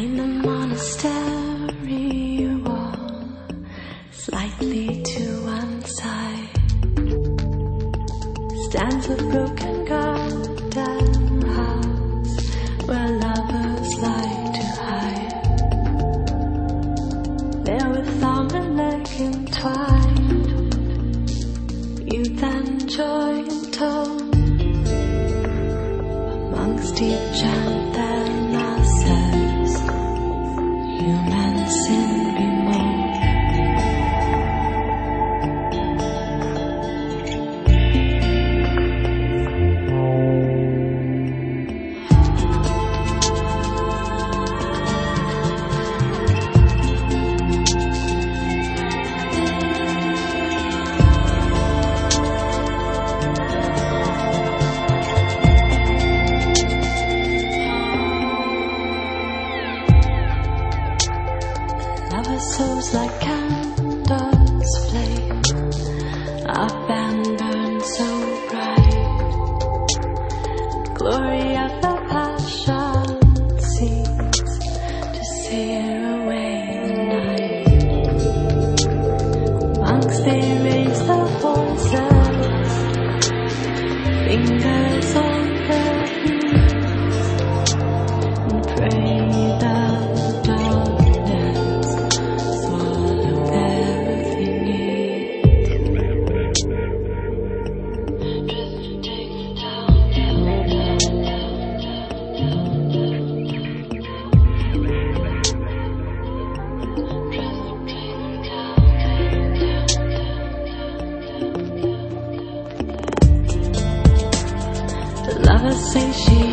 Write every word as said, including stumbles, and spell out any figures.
Behind the monastery wall, slightly to one side, stands a broken garden house where lovers like to hide. There with arm and leg entwined, youth and joy intoned, amongst each and their masses, human sin bemoaned. Our souls like candles flame up and burn so bright. Glory of the passion seems to sear away the night. Monks they raise the voices, fingers on their knees, and pray the darkness swallow everything The lovers say she